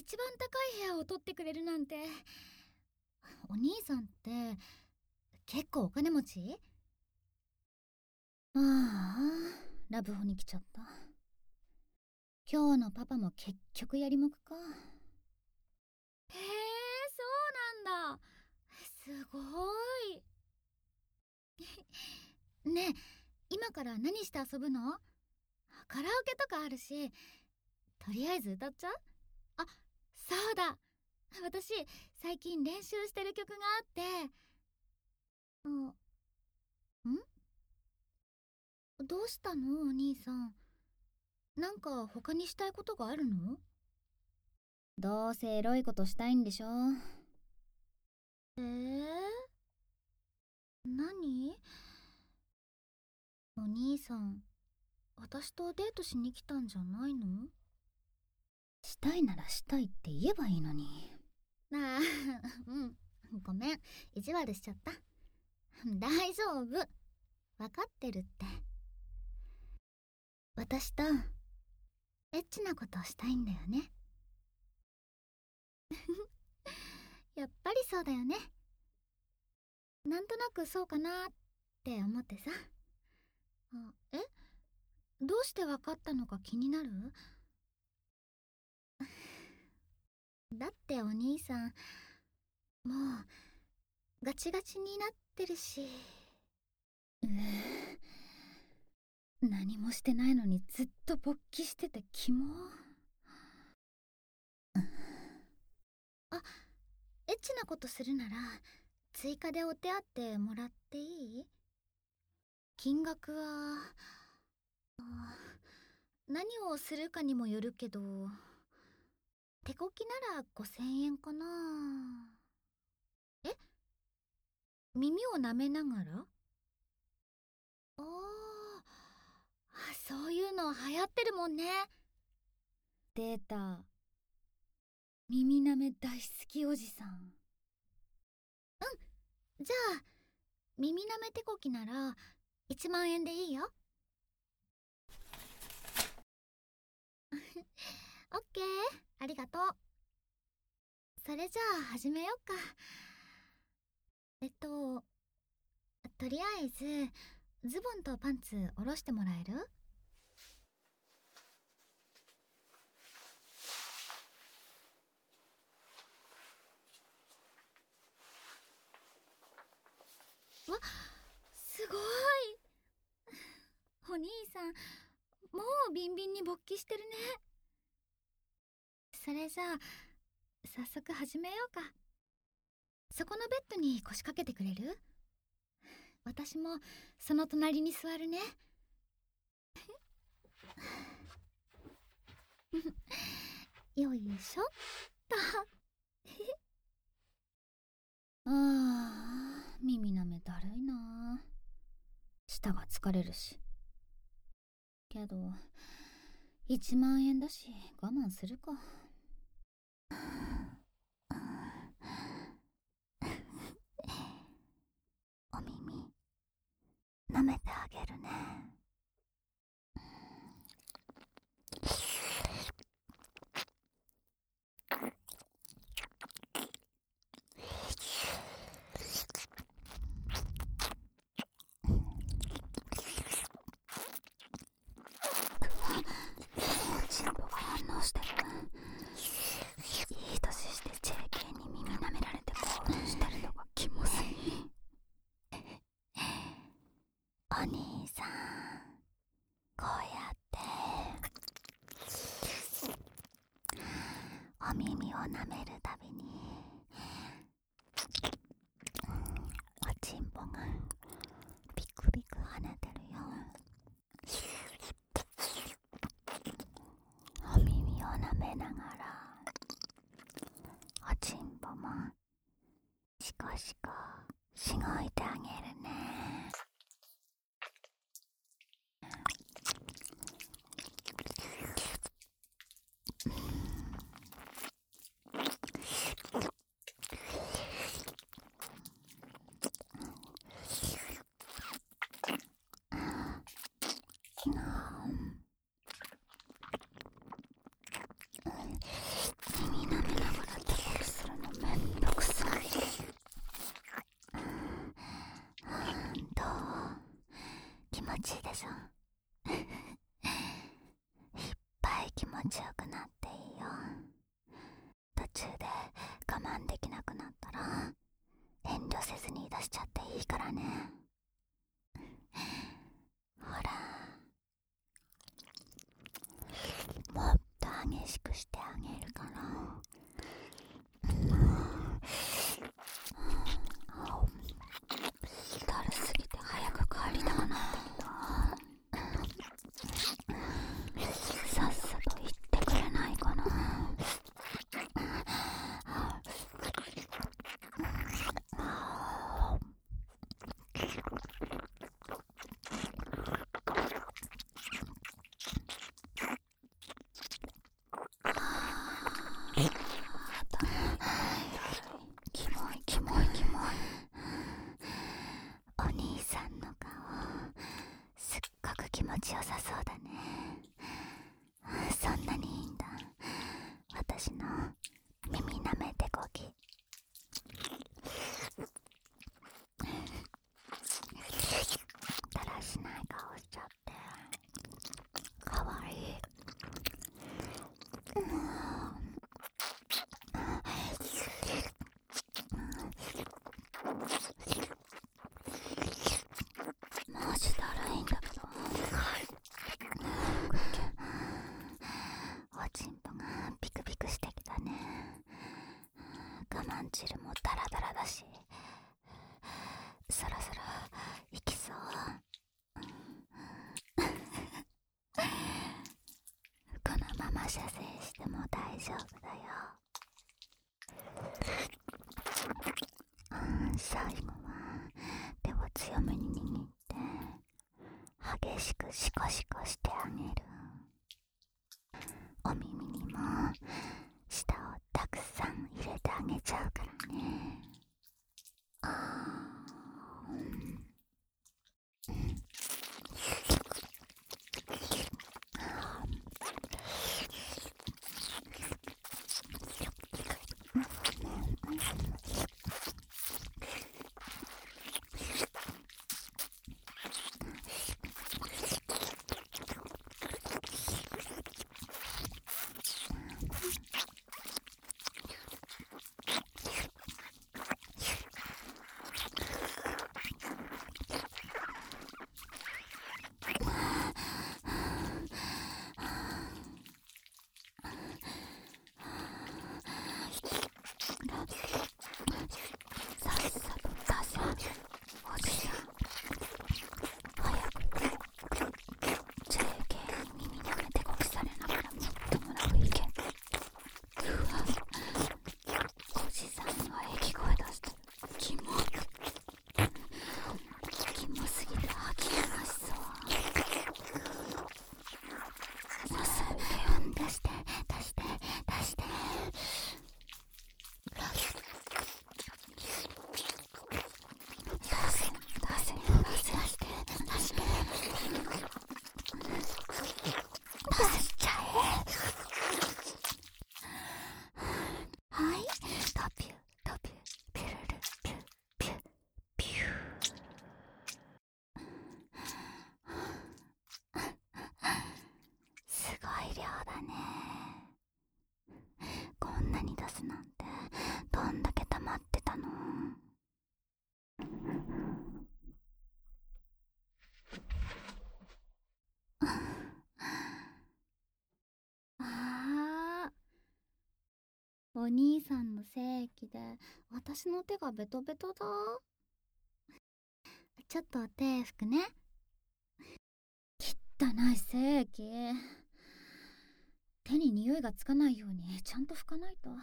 一番高い部屋を取ってくれるなんて。お兄さんって結構お金持ち？ああ、ラブホに来ちゃった。今日のパパも結局やりもくか。へえ、そうなんだ。すごい。ねえ、今から何して遊ぶの？カラオケとかあるし、とりあえず歌っちゃう？あ、そうだ。私、最近練習してる曲があって。どうしたのお兄さん。なんか他にしたいことがあるの？どうせエロいことしたいんでしょ。何？お兄さん、私とデートしに来たんじゃないの？したいならしたいって言えばいいのに。ああ、うん。ごめん、意地悪しちゃった。大丈夫。わかってるって。私とエッチなことをしたいんだよね。やっぱりそうだよね。なんとなくそうかなって思ってさ。え、どうしてわかったのか気になる？だってお兄さん、もうガチガチになってるし。何もしてないのにずっと勃起しててキモ。あ、エッチなことするなら追加でお手当もらっていい？金額は、何をするかにもよるけど、手こきなら5000円かな。え、耳を舐めながら？あそういうの流行ってるもんね。出た。耳舐め大好きおじさん。じゃあ耳舐め手こきなら1万円でいいよ。オッケー、ありがとう。それじゃあ始めようか。とりあえずズボンとパンツ下ろしてもらえる？わ、すごい。お兄さん、もうビンビンに勃起してるね。それじゃあ早速始めようか。そこのベッドに腰掛けてくれる？私もその隣に座るね。よいしょっと。耳舐めだるいな。舌が疲れるし。けど1万円だし我慢するか。お耳舐めてあげるね。チンポが反応してる。いい年して JK に耳舐められて興奮してるのがキモすぎ。お兄さん、こうやってお耳を舐めるたびにおちんぽがビクビク跳ねてるよ。お耳を舐めながらおちんぽもシコシコしごいてあげるね。耳舐め私の耳なめてこぎ。だらしない顔しちゃってかわいい。マジだるいんだけど、おちんぽがピクピクしてきたね。我慢汁もダラダラだし、そろそろ行きそう。このまま射精しても大丈夫だよ。最後は手を強めに握って激しくシコシコしてあげる。お耳にも舌をたくさん入れてあげちゃうからね。なんてどんだけ溜まってたの。あー、お兄さんの精液で私の手がベトベトだ。ちょっと手拭くね。汚い精液、手に匂いがつかないようにちゃんと拭かないと。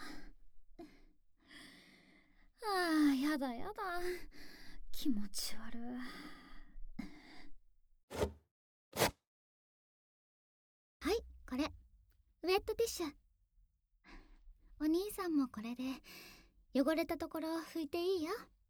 あー、やだやだ、気持ち悪い。はい、これウェットティッシュ。お兄さんもこれで汚れたところ拭いていいよ。